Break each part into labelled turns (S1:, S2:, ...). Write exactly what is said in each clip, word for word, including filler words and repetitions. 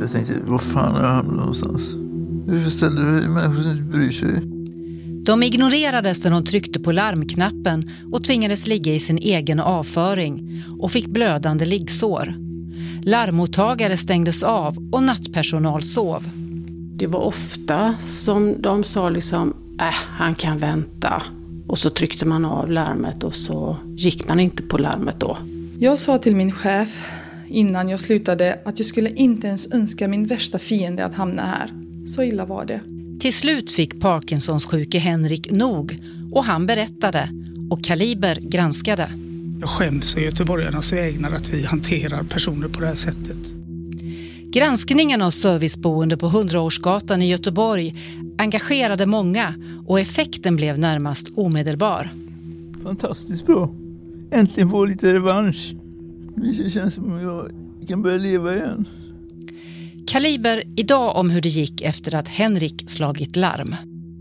S1: Jag tänkte, vad fan är han någonstans? Hur ställde människor som inte bryr sig?
S2: De ignorerades när de tryckte på larmknappen och tvingades ligga i sin egen avföring och fick blödande liggsår. Larmmottagare stängdes av och nattpersonal sov.
S3: Det var ofta som de sa liksom, äh, han kan vänta. Och så tryckte man av larmet och så gick man inte på larmet då.
S4: Jag sa till min chef innan jag slutade att jag skulle inte ens önska min värsta fiende att hamna här. Så illa var det.
S2: Till slut fick Parkinsons sjuke Henrik nog och han berättade och Kaliber granskade.
S5: Jag skäms för göteborgarnas vägnar att vi hanterar personer på det här sättet.
S2: Granskningen av serviceboende på Hundraårsgatan i Göteborg engagerade många och effekten blev närmast omedelbar.
S1: Fantastiskt bra. Äntligen få lite revansch. Det känns som att jag kan börja leva igen.
S2: Kaliber idag om hur det gick efter att Henrik slagit larm.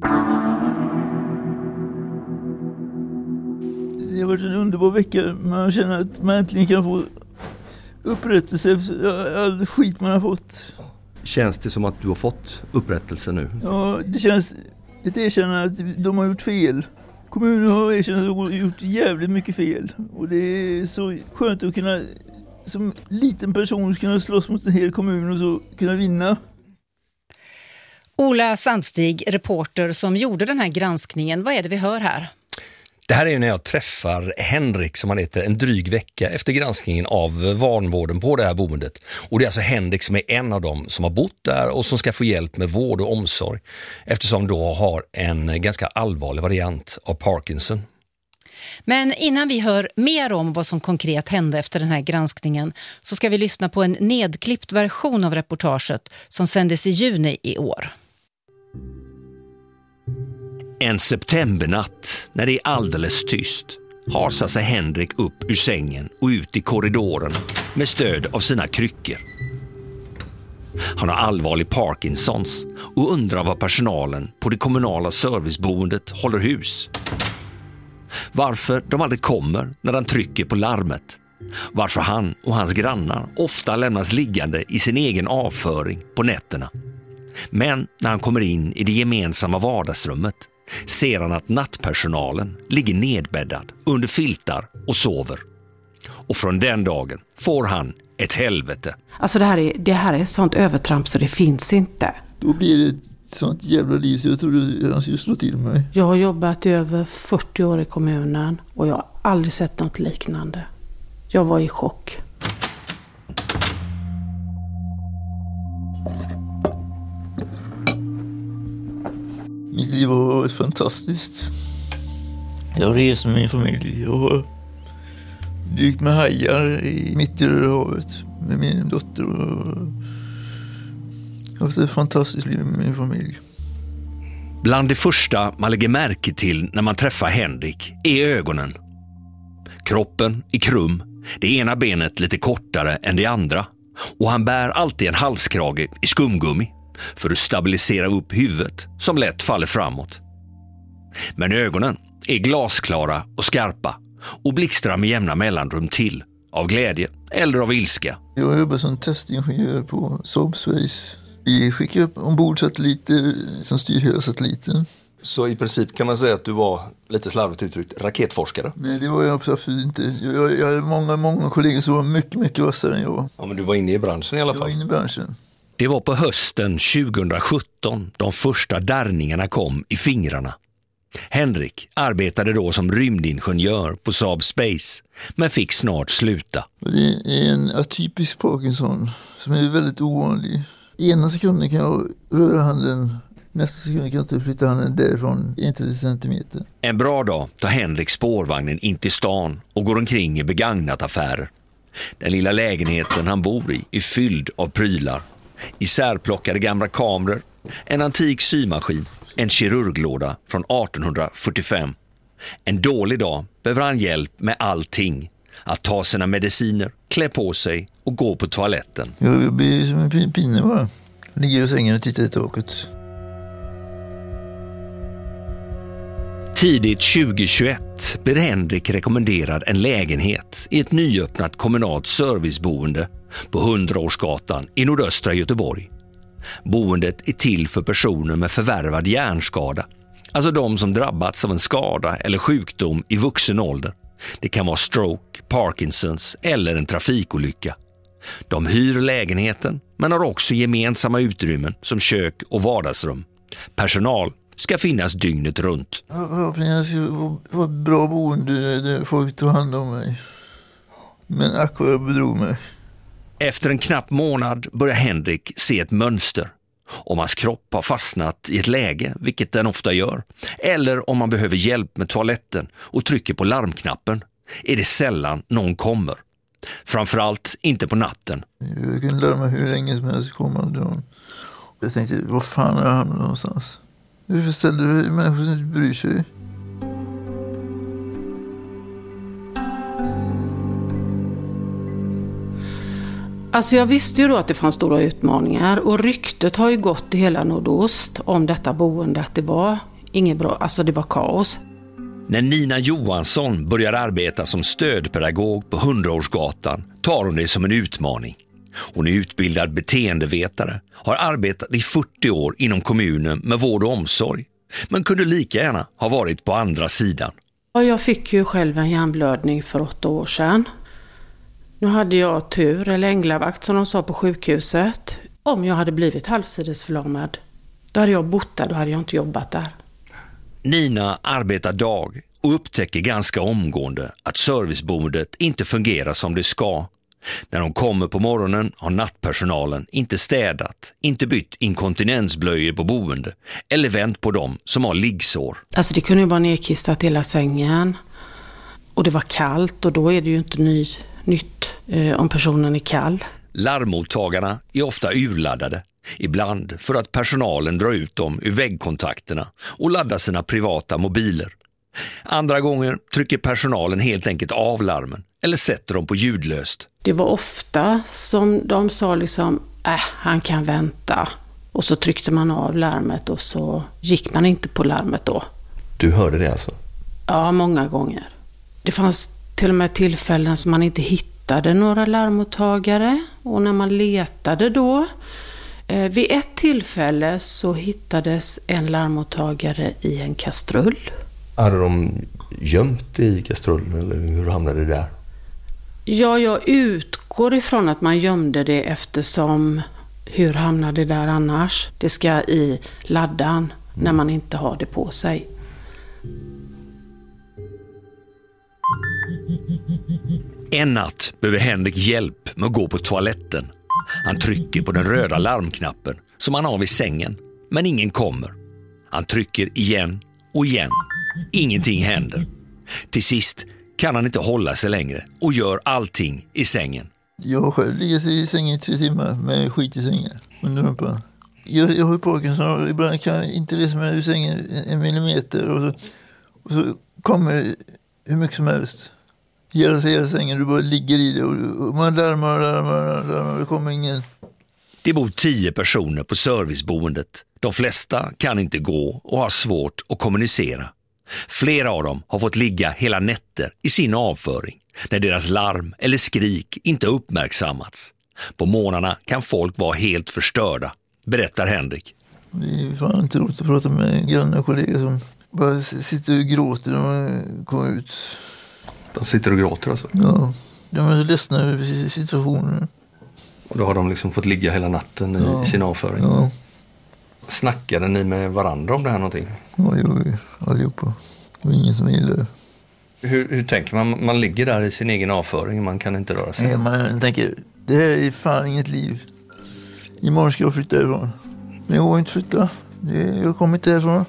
S1: Det har varit en underbar vecka. Man känner att man äntligen kan få upprättelse för all skit man har fått.
S6: Känns det som att du har fått upprättelse nu?
S1: Ja, det känns ett erkännande att de har gjort fel. Kommunen har erkänt att de har gjort jävligt mycket fel. Och det är så skönt att kunna som liten person kunna slåss mot en hel kommun och så kunna vinna.
S2: Ola Sandstig, reporter som gjorde den här granskningen. Vad är det vi hör här?
S7: Det här är ju när jag träffar Henrik, som han heter, en dryg vecka efter granskningen av vanvården på det här boendet. Och det är alltså Henrik som är en av dem som har bott där och som ska få hjälp med vård och omsorg eftersom då har en ganska allvarlig variant av Parkinson.
S2: Men innan vi hör mer om vad som konkret hände efter den här granskningen så ska vi lyssna på en nedklippt version av reportaget som sändes i juni i år.
S7: En septembernatt, när det är alldeles tyst, hasar sig Henrik upp ur sängen och ut i korridoren med stöd av sina kryckor. Han har allvarlig Parkinsons och undrar vad personalen på det kommunala serviceboendet håller hus. Varför de aldrig kommer när han trycker på larmet. Varför han och hans grannar ofta lämnas liggande i sin egen avföring på nätterna. Men när han kommer in i det gemensamma vardagsrummet ser han att nattpersonalen ligger nedbäddad under filtar och sover. Och från den dagen får han ett helvete.
S3: Alltså det här är, det här är sånt övertramp så det finns inte.
S1: Då blir det ett sånt jävla liv så jag trodde han skulle slå till mig.
S3: Jag har jobbat i över fyrtio år i kommunen och jag har aldrig sett något liknande. Jag var i chock.
S1: Mitt liv har varit fantastiskt. Jag har rest med min familj. Jag har dykt med hajar i mitt i havet med min dotter. Jag har haft ett fantastiskt liv med min familj.
S7: Bland det första man lägger märke till när man träffar Henrik är ögonen. Kroppen är krum, det ena benet lite kortare än det andra. Och han bär alltid en halskrage i skumgummi för att stabilisera upp huvudet som lätt faller framåt. Men ögonen är glasklara och skarpa och blixtrar med jämna mellanrum till av glädje eller av ilska.
S1: Jag jobbar som testingenjör på Saab Space. Vi skickar upp ombord satelliter som styr hela satelliten.
S6: Så i princip kan man säga att du var, lite slarvigt uttryckt, raketforskare?
S1: Nej, det var jag absolut inte. Jag, jag hade många, många kollegor som var mycket, mycket vassare än jag.
S6: Ja, men du var inne i branschen i alla fall.
S1: Jag var inne i branschen.
S7: Det var på hösten tjugosjutton de första darrningarna kom i fingrarna. Henrik arbetade då som rymdingenjör på Saab Space, men fick snart sluta.
S1: Det är en atypisk Parkinson som är väldigt ovanlig. Ena sekunden kan jag röra handen, nästa sekund kan jag inte flytta handen därifrån inte centimeter.
S7: En bra dag tar Henrik spårvagnen in till stan och går omkring i begagnat affärer. Den lilla lägenheten han bor i är fylld av prylar. Isärplockade gamla kameror, en antik symaskin, en kirurglåda från artonhundrafyrtiofem. En dålig dag behöver han hjälp med allting. Att ta sina mediciner, klä på sig och gå på toaletten.
S1: Jag blir som en pinne bara. Ligger i sängen och tittar i taket.
S7: Tidigt tjugohundratjugoett blir Henrik rekommenderad en lägenhet i ett nyöppnat kommunalt serviceboende på Hundraårsgatan i nordöstra Göteborg. Boendet är till för personer med förvärvad hjärnskada, alltså de som drabbats av en skada eller sjukdom i vuxen ålder. Det kan vara stroke, Parkinsons eller en trafikolycka. De hyr lägenheten men har också gemensamma utrymmen som kök och vardagsrum. Personal ska finnas dygnet runt.
S1: Jag ska få ett bra boende där folk tar hand om mig. Men ack vad jag bedrog mig.
S7: Efter en knapp månad börjar Henrik se ett mönster. Om hans kropp har fastnat i ett läge, vilket den ofta gör, eller om man behöver hjälp med toaletten och trycker på larmknappen, är det sällan någon kommer. Framförallt inte på natten.
S1: Jag kan larma hur länge som helst komma någon. Jag tänkte, vad fan är jag hamnat någonstans? Hur ställer du människor som inte bryr sig?
S3: Alltså jag visste ju då att det fanns stora utmaningar och ryktet har ju gått i hela nordost om detta boende att det var inget bra, alltså det var kaos.
S7: När Nina Johansson börjar arbeta som stödpedagog på Hundraårsgatan tar hon det som en utmaning. Hon är utbildad beteendevetare, har arbetat i fyrtio år inom kommunen med vård och omsorg, men kunde lika gärna ha varit på andra sidan.
S3: Ja, jag fick ju själv en hjärnblödning för åtta år sedan. Nu hade jag tur, eller änglavakt som de sa på sjukhuset. Om jag hade blivit halvsidesförlamad, då hade jag bott där, då hade jag inte jobbat där.
S7: Nina arbetar dag och upptäcker ganska omgående att serviceboendet inte fungerar som det ska. När de kommer på morgonen har nattpersonalen inte städat, inte bytt inkontinensblöjor på boende eller vänt på dem som har liggsår.
S3: Alltså det kunde ju vara nedkistat hela sängen och det var kallt och då är det ju inte ny, nytt eh, om personen är kall.
S7: Larmmottagarna är ofta urladdade, ibland för att personalen drar ut dem ur väggkontakterna och laddar sina privata mobiler. Andra gånger trycker personalen helt enkelt av larmen eller sätter dem på ljudlöst.
S3: Det var ofta som de sa liksom, äh, han kan vänta. Och så tryckte man av larmet och så gick man inte på larmet då.
S6: Du hörde det alltså?
S3: Ja, många gånger. Det fanns till och med tillfällen som man inte hittade några larmmottagare. Och när man letade då, eh, vid ett tillfälle så hittades en larmmottagare i en kastrull.
S6: Hade de gömt i kastrullen eller hur hamnade det där?
S3: Ja, jag utgår ifrån att man gömde det eftersom hur hamnade det där annars? Det ska i laddan mm. när man inte har det på sig.
S7: En natt behöver Henrik hjälp med att gå på toaletten. Han trycker på den röda larmknappen som han har vid sängen, men ingen kommer. Han trycker igen och igen. Ingenting händer. Till sist kan han inte hålla sig längre och gör allting i sängen.
S1: Jag själv ligger i sängen i tre timmar med skit i sängen under rumpan. Jag, jag har ju Parkinson och ibland kan jag inte resa mig ur sängen en millimeter och så, och så kommer hur mycket som helst. Hela, hela sängen, du bara ligger i det och, och man larmar och larmar och larmar och det kommer ingen.
S7: Det bor tio personer på serviceboendet. De flesta kan inte gå och har svårt att kommunicera. Flera av dem har fått ligga hela nätter i sin avföring när deras larm eller skrik inte uppmärksammats. På morgnarna kan folk vara helt förstörda, berättar Henrik.
S1: Det är fan inte roligt att prata med grannar och kollegor som bara sitter och gråter när man kommer ut.
S6: De sitter och gråter alltså?
S1: Ja, de är ledsna över situationen.
S6: Och då har de liksom fått ligga hela natten i ja. sin avföring?
S1: Ja.
S6: Snackade ni med varandra om det här någonting?
S1: Ja, jag allihopa. Det var ingen som gillade det.
S6: Hur, hur tänker man? Man ligger där i sin egen avföring, man kan inte röra sig.
S1: Nej, man tänker, det här är fan inget liv. Imorgon ska jag flytta härifrån. Men jag går inte flytta. Jag kommer inte härifrån.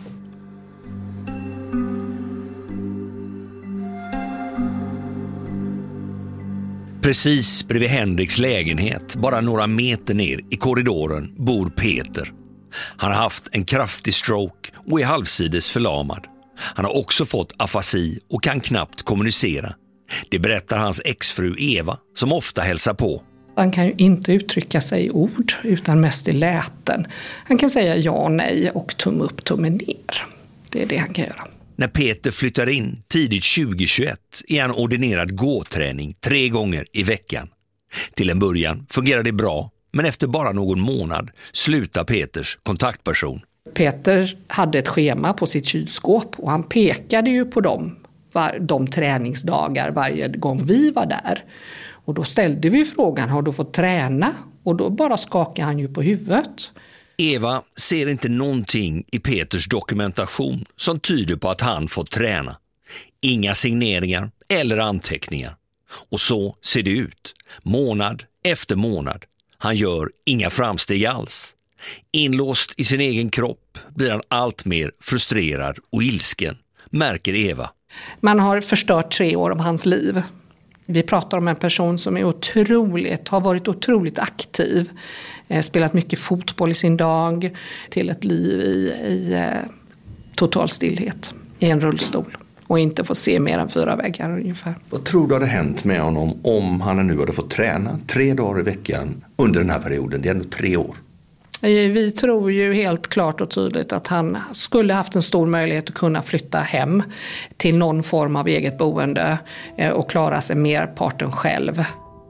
S7: Precis bredvid Henriks lägenhet, bara några meter ner i korridoren, bor Peter. Han har haft en kraftig stroke och är halvsides förlamad. Han har också fått afasi och kan knappt kommunicera. Det berättar hans exfru Eva, som ofta hälsar på.
S8: Han kan ju inte uttrycka sig i ord utan mest i läten. Han kan säga ja, nej och tumme upp, tumme ner. Det är det han kan göra.
S7: När Peter flyttar in tidigt tjugohundratjugoett är han ordinerad gåträning tre gånger i veckan. Till en början fungerar det bra, men efter bara någon månad slutar Peters kontaktperson.
S8: Peter hade ett schema på sitt kylskåp och han pekade ju på dem, de träningsdagar varje gång vi var där. Och då ställde vi frågan, har du fått träna? Och då bara skakade han ju på huvudet.
S7: Eva ser inte någonting i Peters dokumentation som tyder på att han fått träna. Inga signeringar eller anteckningar. Och så ser det ut, månad efter månad. Han gör inga framsteg alls. Inlåst i sin egen kropp blir han allt mer frustrerad och ilsken, märker Eva.
S8: Man har förstört tre år om hans liv. Vi pratar om en person som är otroligt, har varit otroligt aktiv. Spelat mycket fotboll i sin dag, till ett liv i, i total stillhet i en rullstol. Och inte få se mer än fyra väggar ungefär.
S6: Vad tror du hade hänt med honom om han nu hade fått träna tre dagar i veckan under den här perioden? Det är ändå tre år.
S8: Vi tror ju helt klart och tydligt att han skulle haft en stor möjlighet att kunna flytta hem till någon form av eget boende och klara sig merparten själv.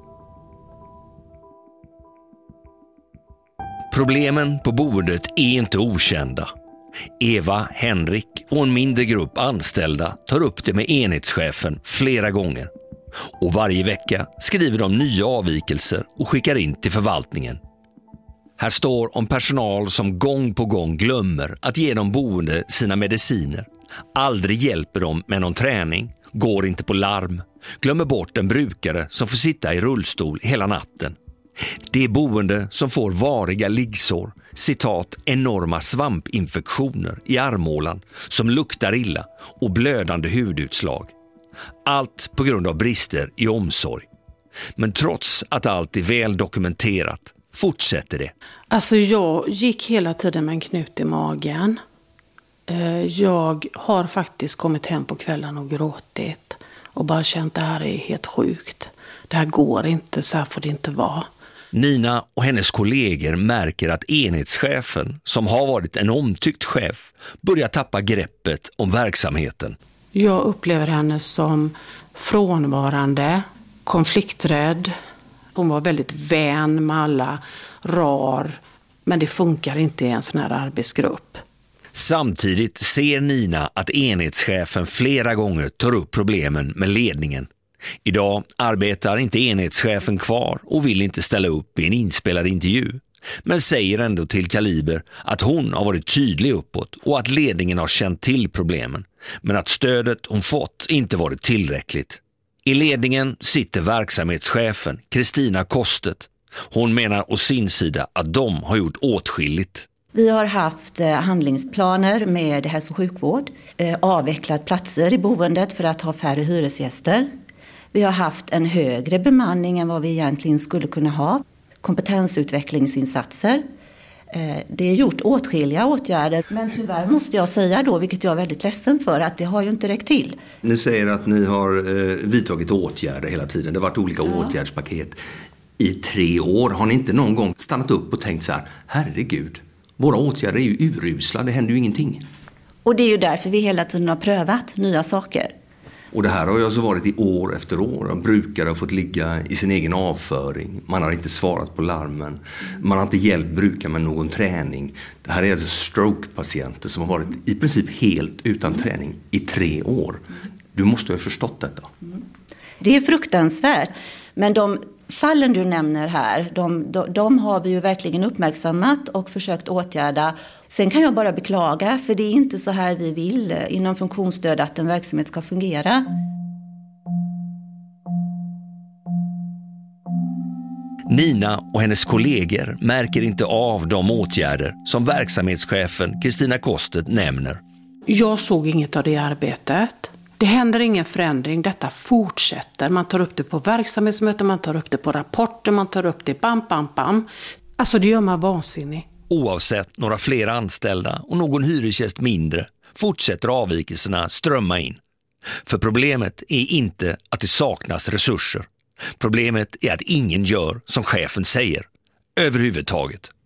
S7: Problemen på boendet är inte okända. Eva, Henrik och en mindre grupp anställda tar upp det med enhetschefen flera gånger. Och varje vecka skriver de nya avvikelser och skickar in till förvaltningen. Här står om personal som gång på gång glömmer att ge de boende sina mediciner, aldrig hjälper dem med någon träning, går inte på larm, glömmer bort en brukare som får sitta i rullstol hela natten. Det är boende som får variga liggsår, citat, enorma svampinfektioner i armhålan som luktar illa och blödande hudutslag. Allt på grund av brister i omsorg. Men trots att allt är väl dokumenterat fortsätter det.
S3: Alltså jag gick hela tiden med en knut i magen. Jag har faktiskt kommit hem på kvällen och gråtit. Och bara känt att det här är helt sjukt. Det här går inte, så här får det inte vara.
S7: Nina och hennes kollegor märker att enhetschefen, som har varit en omtyckt chef, börjar tappa greppet om verksamheten.
S3: Jag upplever henne som frånvarande, konflikträdd. Hon var väldigt vän med alla, rar, men det funkar inte i en sån här arbetsgrupp.
S7: Samtidigt ser Nina att enhetschefen flera gånger tar upp problemen med ledningen. Idag arbetar inte enhetschefen kvar och vill inte ställa upp i en inspelad intervju. Men säger ändå till Kaliber att hon har varit tydlig uppåt och att ledningen har känt till problemen. Men att stödet hon fått inte varit tillräckligt. I ledningen sitter verksamhetschefen Kristina Kostet. Hon menar å sin sida att de har gjort åtskilligt.
S9: Vi har haft handlingsplaner med hälso- och sjukvård, avvecklat platser i boendet för att ha färre hyresgäster. Vi har haft en högre bemanning än vad vi egentligen skulle kunna ha. Kompetensutvecklingsinsatser. Det är gjort åtskilliga åtgärder, men tyvärr måste jag säga då, vilket jag är väldigt ledsen för, att det har ju inte räckt till.
S6: Ni säger att ni har eh, vidtagit åtgärder hela tiden. Det har varit olika ja. åtgärdspaket i tre år. Har ni inte någon gång stannat upp och tänkt så här, herregud, våra åtgärder är ju urusla, det händer ju ingenting.
S9: Och det är ju därför vi hela tiden har prövat nya saker.
S6: Och det här har ju alltså varit i år efter år. Brukare har fått ligga i sin egen avföring. Man har inte svarat på larmen. Man har inte hjälpt brukare med någon träning. Det här är alltså stroke-patienter som har varit i princip helt utan träning i tre år. Du måste ha förstått detta.
S9: Det är fruktansvärt. Men de fallen du nämner här, de, de, de har vi ju verkligen uppmärksammat och försökt åtgärda. Sen kan jag bara beklaga, för det är inte så här vi vill inom funktionsstöd att en verksamhet ska fungera.
S7: Nina och hennes kollegor märker inte av de åtgärder som verksamhetschefen Kristina Kostet nämner.
S3: Jag såg inget av det arbetet. Det händer ingen förändring, detta fortsätter. Man tar upp det på verksamhetsmöten, man tar upp det på rapporter, man tar upp det bam, bam, bam. Alltså det gör man vansinnig.
S7: Oavsett några fler anställda och någon hyresgäst mindre fortsätter avvikelserna strömma in. För problemet är inte att det saknas resurser. Problemet är att ingen gör som chefen säger. Överhuvudtaget.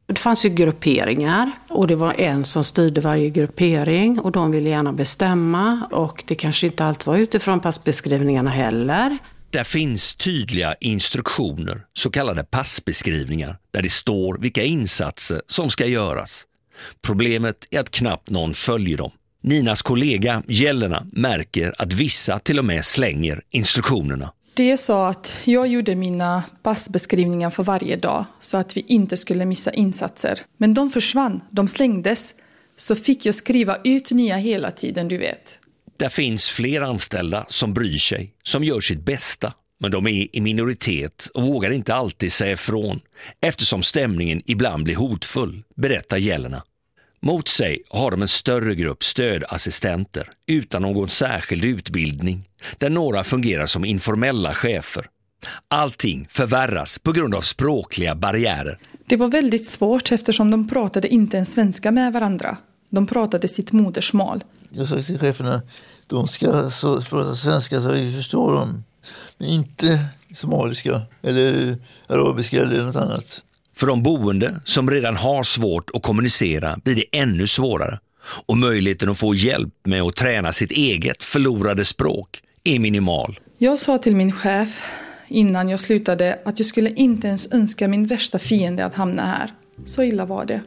S3: Det fanns ju grupperingar och det var en som styrde varje gruppering och de ville gärna bestämma och det kanske inte allt var utifrån passbeskrivningarna heller.
S7: Där finns tydliga instruktioner, så kallade passbeskrivningar, där det står vilka insatser som ska göras. Problemet är att knappt någon följer dem. Ninas kollega Jelena märker att vissa till och med slänger instruktionerna.
S4: Det sa att jag gjorde mina passbeskrivningar för varje dag så att vi inte skulle missa insatser. Men de försvann, de slängdes. Så fick jag skriva ut nya hela tiden, du vet.
S7: Där finns fler anställda som bryr sig, som gör sitt bästa. Men de är i minoritet och vågar inte alltid säga ifrån eftersom stämningen ibland blir hotfull, berättar Jelena. Mot sig har de en större grupp stödassistenter utan någon särskild utbildning, där några fungerar som informella chefer. Allting förvärras på grund av språkliga barriärer.
S4: Det var väldigt svårt eftersom de pratade inte en svenska med varandra. De pratade sitt modersmål.
S1: Jag sa till cheferna, de ska så prata svenska så vi förstår dem. Men inte somaliska eller arabiska eller något annat.
S7: För de boende som redan har svårt att kommunicera blir det ännu svårare. Och möjligheten att få hjälp med att träna sitt eget förlorade språk är minimal.
S4: Jag sa till min chef innan jag slutade att jag skulle inte ens önska min värsta fiende att hamna här. Så illa var det.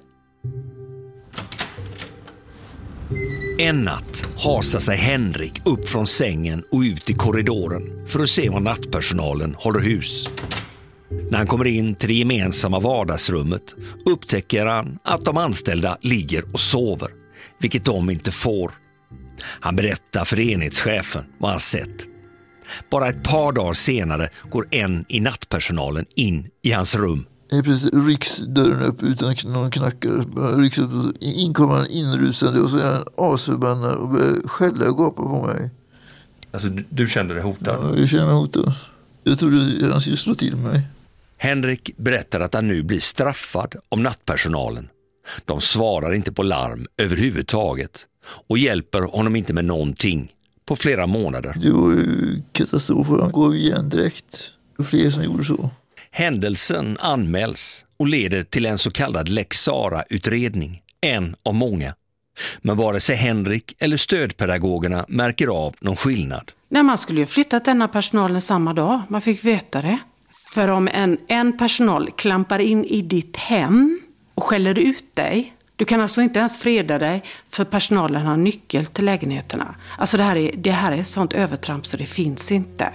S7: En natt hasar sig Henrik upp från sängen och ut i korridoren för att se vad nattpersonalen håller hus. När han kommer in till det gemensamma vardagsrummet upptäcker han att de anställda ligger och sover, vilket de inte får. Han berättar för enhetschefen vad han sett. Bara ett par dagar senare går en i nattpersonalen in i hans rum.
S1: Precis, rycks dörren upp utan någon knackar. Rycks upp, in kommer han inrusande och så är han asförbannad och börjar skälla och gapa på mig.
S6: Alltså du, du kände dig hotad?
S1: Ja, jag kände mig hotad. Jag trodde han skulle slå till mig.
S7: Henrik berättar att han nu blir straffad av nattpersonalen. De svarar inte på larm överhuvudtaget och hjälper honom inte med någonting på flera månader.
S1: Det var ju katastrof. Han går igen direkt. Det var fler som gjorde så.
S7: Händelsen anmäls och leder till en så kallad Lex Sarah-utredning, en av många. Men vare sig Henrik eller stödpedagogerna märker av någon skillnad.
S3: Nej, man skulle ju flyttat denna personalen samma dag. Man fick veta det. För om en, en personal klampar in i ditt hem och skäller ut dig, du kan alltså inte ens freda dig för personalen har nyckel till lägenheterna. Alltså det här är, det här är sånt övertramp så det finns inte.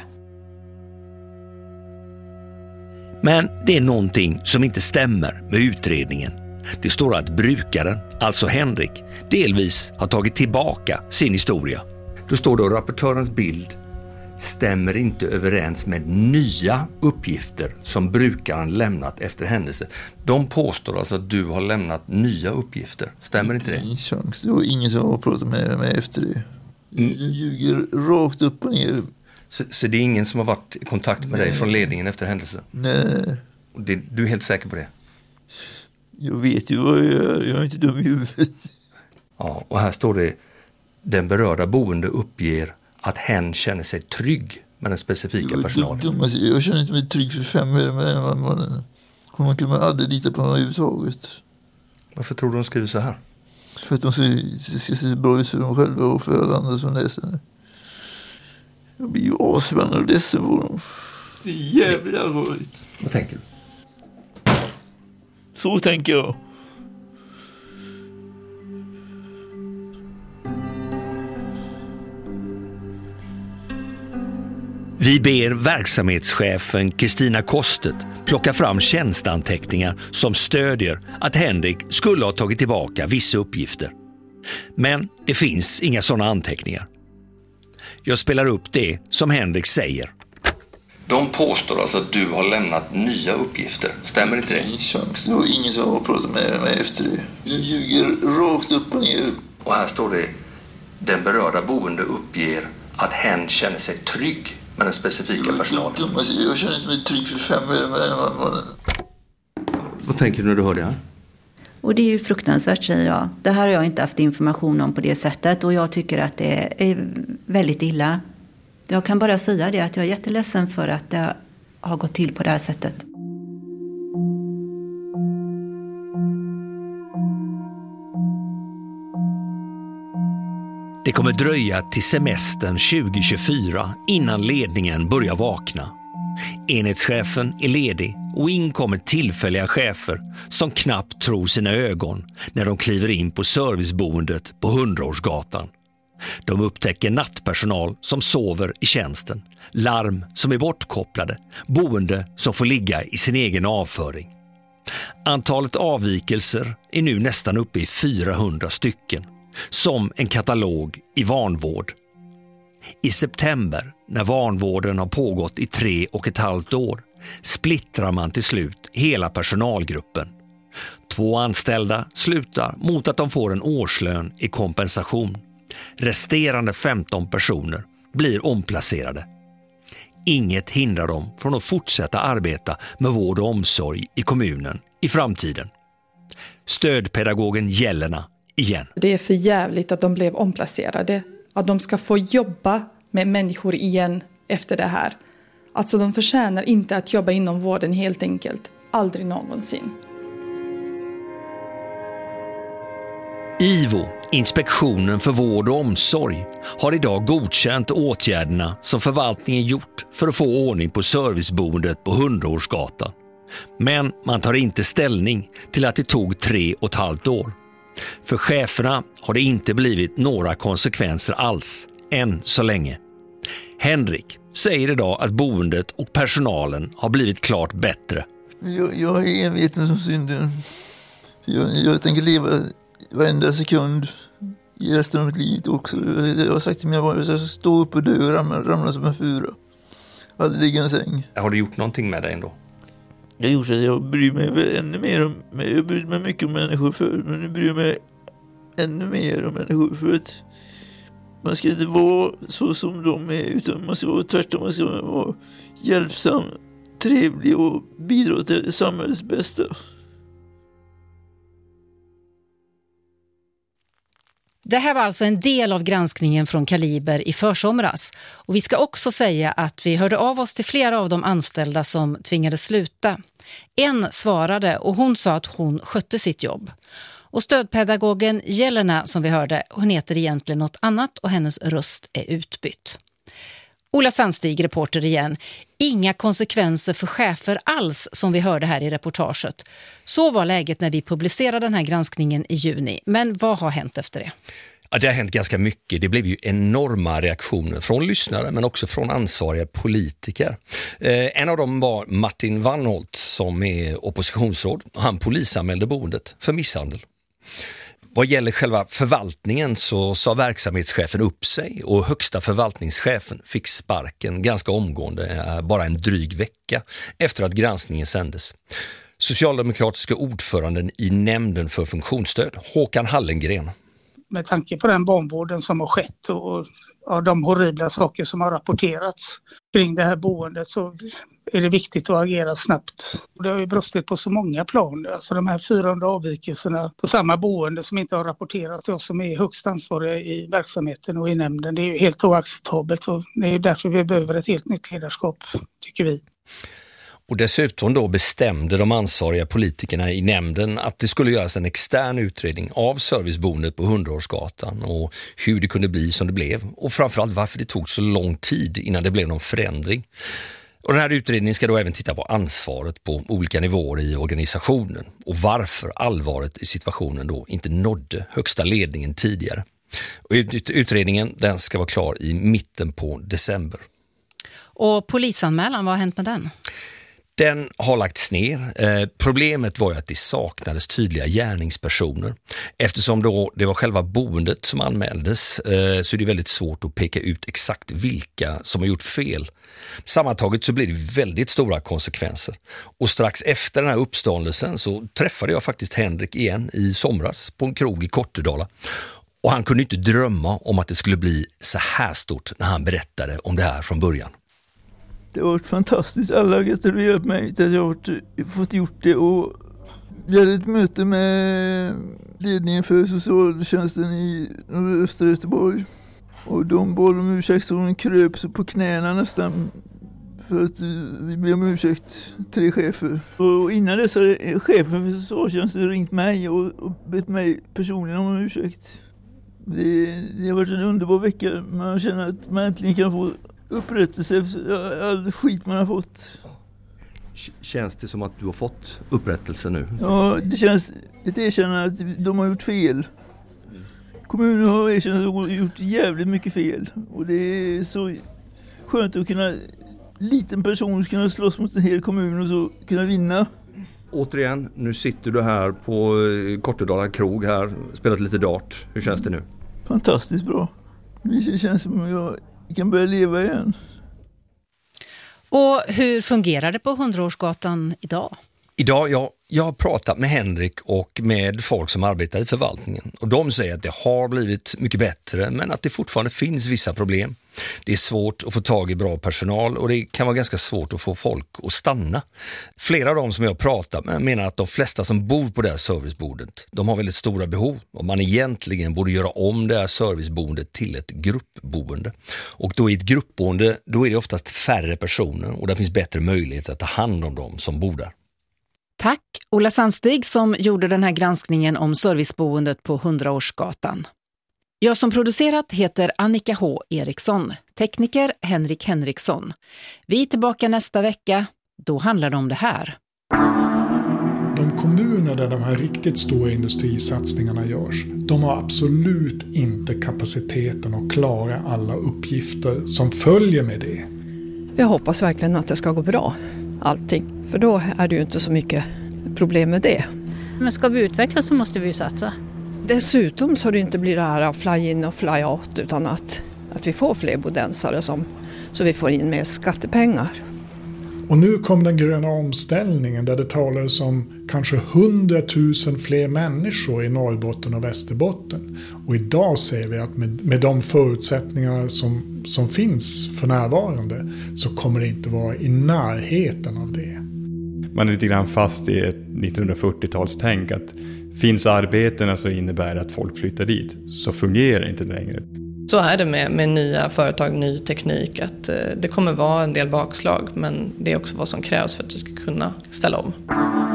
S7: Men det är någonting som inte stämmer med utredningen. Det står att brukaren, alltså Henrik, delvis har tagit tillbaka sin historia.
S6: Då står det att rapportörens bild stämmer inte överens med nya uppgifter som brukaren lämnat efter händelse. De påstår alltså att du har lämnat nya uppgifter. Stämmer inte det?
S1: Ingen chans. Det var ingen som har pratat med mig efter det. Du ljuger rakt upp och ner.
S6: Så, så det är ingen som har varit i kontakt med Nej. dig från ledningen efter händelse?
S1: Nej.
S6: Och det, du är helt säker på det?
S1: Jag vet ju vad jag gör. Jag är inte dum i huvudet.
S6: Ja, och här står det: den berörda boende uppger att hen känner sig trygg med den specifika personalen.
S1: Dum, dum, jag känner inte mig trygg för fem öre med den mannen. Man kan man aldrig lita på honom överhuvudtaget.
S6: Varför tror du de skriver så här?
S1: För att de ska, ska se bra ut för dem själva och för alla andra som läser det. Jag blir ju asförbannad och ledsen på dem. Det är jävligt allvarligt.
S6: Vad tänker du?
S1: Så tänker jag.
S7: Vi ber verksamhetschefen Kristina Kostet plocka fram tjänsteanteckningar som stödjer att Henrik skulle ha tagit tillbaka vissa uppgifter. Men det finns inga sådana anteckningar. Jag spelar upp det som Henrik säger.
S6: De påstår alltså att du har lämnat nya uppgifter. Stämmer inte det?
S1: Ingen chans. Det var ingen som har pratat med mig efter det. Jag ljuger rakt upp och ner.
S6: Och här står det: den berörda boende uppger att hen känner sig trygg med den specifika personalen.
S1: Dum, dum, jag känner inte mig trygg för fem öre med den mannen.
S6: Vad tänker du när du hör det här?
S9: Och det är ju fruktansvärt, säger jag. Det här har jag inte haft information om på det sättet och jag tycker att det är väldigt illa. Jag kan bara säga det att jag är jätteledsen för att det har gått till på det här sättet.
S7: Det kommer dröja till semestern tjugo tjugofyra innan ledningen börjar vakna. Enhetschefen är ledig och in kommer tillfälliga chefer som knappt tror sina ögon när de kliver in på serviceboendet på Hundraårsgatan. De upptäcker nattpersonal som sover i tjänsten, larm som är bortkopplade, boende som får ligga i sin egen avföring. Antalet avvikelser är nu nästan uppe i fyrahundra stycken, som en katalog i vanvård. I september, när vanvården har pågått i tre och ett halvt år, splittrar man till slut hela personalgruppen. Två anställda slutar mot att de får en årslön i kompensation. Resterande femton personer blir omplacerade. Inget hindrar dem från att fortsätta arbeta med vård och omsorg i kommunen i framtiden. Stödpedagogen Jelena igen.
S4: Det är för jävligt att de blev omplacerade. Att de ska få jobba med människor igen efter det här. Alltså de förtjänar inte att jobba inom vården helt enkelt. Aldrig någonsin.
S7: I V O, Inspektionen för vård och omsorg, har idag godkänt åtgärderna som förvaltningen gjort för att få ordning på serviceboendet på Hundraårsgatan. Men man tar inte ställning till att det tog tre och ett halvt år. För cheferna har det inte blivit några konsekvenser alls, än så länge. Henrik säger idag att boendet och personalen har blivit klart bättre.
S1: Jag, jag är enveten som synden. Jag, jag tänker leva varenda sekund i resten av mitt liv också. Jag har sagt till mina barn att jag ska stå upp och dö och ramla, ramla som en fura. Aldrig ligga i en säng.
S7: Har du gjort någonting med dig ändå?
S1: Jag har gjort att jag bryr mig ännu mer om mig. Jag bryr mig mycket om människor förr, men nu bryr jag mig ännu mer om människor för att man ska inte vara så som de är, utan man ska vara tvärtom. Man ska vara hjälpsam, trevlig och bidra till samhällets bästa.
S2: Det här var alltså en del av granskningen från Kaliber i försomras. Och vi ska också säga att vi hörde av oss till flera av de anställda som tvingades sluta. En svarade och hon sa att hon skötte sitt jobb. Och stödpedagogen Jelena som vi hörde, hon heter egentligen något annat och hennes röst är utbytt. Ola Sandstig, reporter igen. Inga konsekvenser för chefer alls som vi hörde här i reportaget. Så var läget när vi publicerade den här granskningen i juni. Men vad har hänt efter det?
S7: Ja, det har hänt ganska mycket. Det blev ju enorma reaktioner från lyssnare men också från ansvariga politiker. Eh, en av dem var Martin Wannholt som är oppositionsråd. Han polisanmälde boendet för misshandel. Vad gäller själva förvaltningen så sa verksamhetschefen upp sig och högsta förvaltningschefen fick sparken ganska omgående, bara en dryg vecka efter att granskningen sändes. Socialdemokratiska ordföranden i nämnden för funktionsstöd, Håkan Hallengren.
S5: Med tanke på den barnvården som har skett och ja, de horribla saker som har rapporterats kring det här boendet så är det viktigt att agera snabbt. Det har ju brustit på så många plan. Alltså de här fyrahundra avvikelserna på samma boende som inte har rapporterat till oss som är högst ansvariga i verksamheten och i nämnden. Det är ju helt oacceptabelt och det är därför vi behöver ett helt nytt ledarskap, tycker vi.
S7: Och dessutom då bestämde de ansvariga politikerna i nämnden att det skulle göras en extern utredning av serviceboendet på Hundraårsgatan och hur det kunde bli som det blev och framförallt varför det tog så lång tid innan det blev någon förändring. Och den här utredningen ska då även titta på ansvaret på olika nivåer i organisationen och varför allvaret i situationen då inte nådde högsta ledningen tidigare. Och utredningen den ska vara klar i mitten på december.
S2: Och polisanmälan, vad har hänt med den?
S7: Den har lagts ner. Eh, problemet var ju att det saknades tydliga gärningspersoner. Eftersom då det var själva boendet som anmäldes eh, så är det väldigt svårt att peka ut exakt vilka som har gjort fel. Sammantaget så blir det väldigt stora konsekvenser. Och strax efter den här uppståndelsen så träffade jag faktiskt Henrik igen i somras på en krog i Kortedala. Och han kunde inte drömma om att det skulle bli så här stort när han berättade om det här från början.
S1: Det har varit fantastiskt. Alla har gratulerat mig till att jag har fått gjort det. Och vi hade ett möte med ledningen för socialtjänsten i östra Göteborg. Och de bad om ursäkt så de kröp på knäna nästan. För att vi blev om ursäkt, tre chefer. Och innan dess hade chefen för socialtjänsten ringt mig och bett mig personligen om ursäkt. Det, det har varit en underbar vecka. Man känner att man äntligen kan få upprättelse för all skit man har fått.
S6: Känns det som att du har fått upprättelse nu?
S1: Ja, det känns ett erkännande att de har gjort fel. Kommunen har erkänt att de har gjort jävligt mycket fel. Och det är så skönt att kunna, liten person kunna slåss mot en hel kommun och så kunna vinna.
S6: Återigen, nu sitter du här på Kortedala krog här, spelat lite dart. Hur känns det nu?
S1: Fantastiskt bra. Det känns som att jag kan börja leva igen.
S2: Och hur fungerar det på Hundraårsgatan idag?
S7: Idag, ja, jag har pratat med Henrik och med folk som arbetar i förvaltningen. Och de säger att det har blivit mycket bättre, men att det fortfarande finns vissa problem. Det är svårt att få tag i bra personal och det kan vara ganska svårt att få folk att stanna. Flera av dem som jag har pratat med menar att de flesta som bor på det här servicebordet, de har väldigt stora behov. Och man egentligen borde göra om det här servicebordet till ett gruppboende. Och då i ett gruppboende, då är det oftast färre personer och det finns bättre möjligheter att ta hand om dem som bor där.
S2: Tack Ola Sandstig som gjorde den här granskningen om serviceboendet på Hundraårsgatan. Jag som producerat heter Annika H. Eriksson, tekniker Henrik Henriksson. Vi är tillbaka nästa vecka, då handlar det om det här.
S10: De kommuner där de här riktigt stora industrisatsningarna görs, de har absolut inte kapaciteten att klara alla uppgifter som följer med det.
S11: Jag hoppas verkligen att det ska gå bra, allting. För då är det ju inte så mycket problem med det.
S12: Men ska vi utvecklas så måste vi ju satsa.
S11: Dessutom så det inte blir det här fly in och fly out utan att, att vi får fler bodensare som, så vi får in mer skattepengar.
S10: Och nu kom den gröna omställningen där det talades om kanske hundratusen fler människor i Norrbotten och Västerbotten. Och idag ser vi att med, med de förutsättningar som, som finns för närvarande så kommer det inte vara i närheten av det.
S13: Man är lite grann fast i ett nittonhundrafyrtiotalstänk att finns arbetena så innebär det att folk flyttar dit. Så fungerar inte längre.
S14: Så är det med, med nya företag, ny teknik, att eh, det kommer vara en del bakslag, men det är också vad som krävs för att vi ska kunna ställa om.